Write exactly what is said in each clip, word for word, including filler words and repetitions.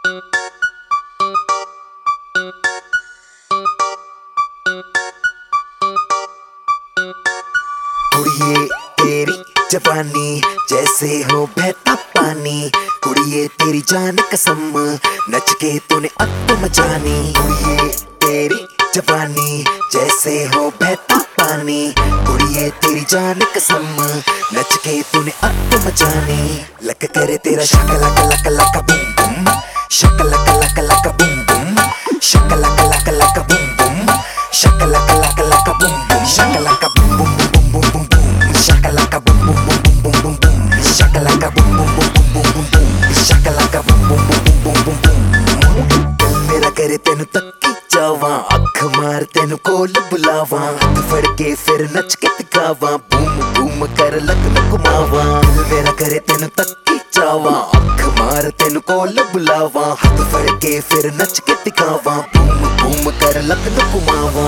कुड़िए तेरी जवानी जैसे हो बहता पानी, कुड़िए तेरी जान कसम नच के तूने अत्त मचानी। कुड़िए तेरी जवानी जैसे हो बहता पानी, कुड़िए तेरी जान कसम नच के तूने अत्त मचानी। लक करे तेरा शक luck luck luck Bum Bum, शक luck luck luck Bum Bum, शक luck luck luck Bum Bum, शक luck luck luck Bum Bum, शक लक बुम बुम बुम बुम बुम बुम, शक लक बुम बुम बुम बुम बुम बुम, शक लक बुम बुम बुम बुम बुम बुम, शक लक बुम बुम बुम बुम बुम बुम। दिल मेरा करे तेनु तक्की जावा, अख मार तेनु कोल बुलावा, हाथ फड़ के फिर नच के दिखावा, बूम बूम कर लक लक मावा। दिल मेरा करे तेनु तक्की जावा, अख मार तेनु कोल बुलावा, हाथ फड़ के फिर नच के दिखावा, बूम बूम कर लक लक मावा।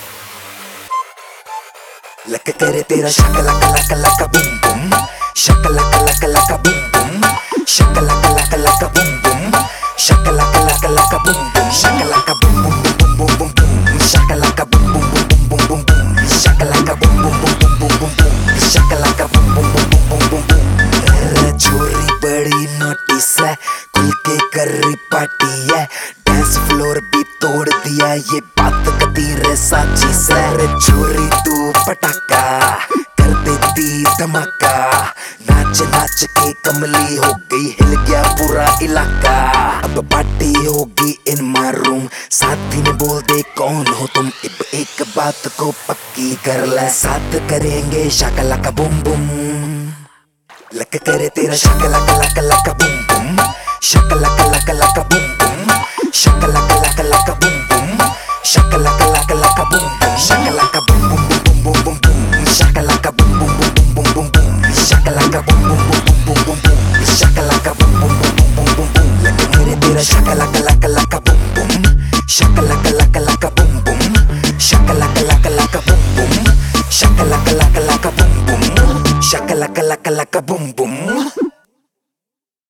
लक करे तेरा शक luck luck luck Bum Bum, शक luck luck luck Bum Bum, शक luck luck luck Bum Bum, शक luck luck luck Bum Bum, शक लक बुम बुम बुम बुम बुम बुम, शक लक बुम बुम बुम बुम बुम बुम, शक लक बुम बुम बुम बुम बुम बुम, शक लक बुम बुम बुम बुम बुम बुम। छोरी बड़ी नोटिस है, खुल के कर रही पार्टी है, डांस फ्लोर भी तोड़ दिया, ये बात कदीर साची से। छोरी तू पटाखा कर देती धमाका, नाच नाच के कमली हो गई, हिल गया पूरा इलाका। अब पार्टी होगी इन माय रूम, साथी ने बोल दे कौन हो तुम, अब एक बात को पक्की कर ले, साथ करेंगे शाकला का बुम बुम। लक करे तेरा शाकला का लक लक बुम बुम, शाकला का लक लक बुम बुम, शाकला का लक लक बुम बुम, शाकला का लक लक बुम बुम, शाकला का बुम बुम बुम बुम बुम बुम, शाकला का बुम बुम बुम बुम बुम बुम, शाकला का बुम बुम बुम बुम बुम बुम, शाकला का बुम बुम बुम बुम बुम बुम। लक करे तेरा शाकला का लक लक बुम बुम, शाकला का लक लक बुम बुम, शाकला का लक लक बुम बुम, शाकला का लक लक बुम बुम, शाकला का लक लक बुम बुम।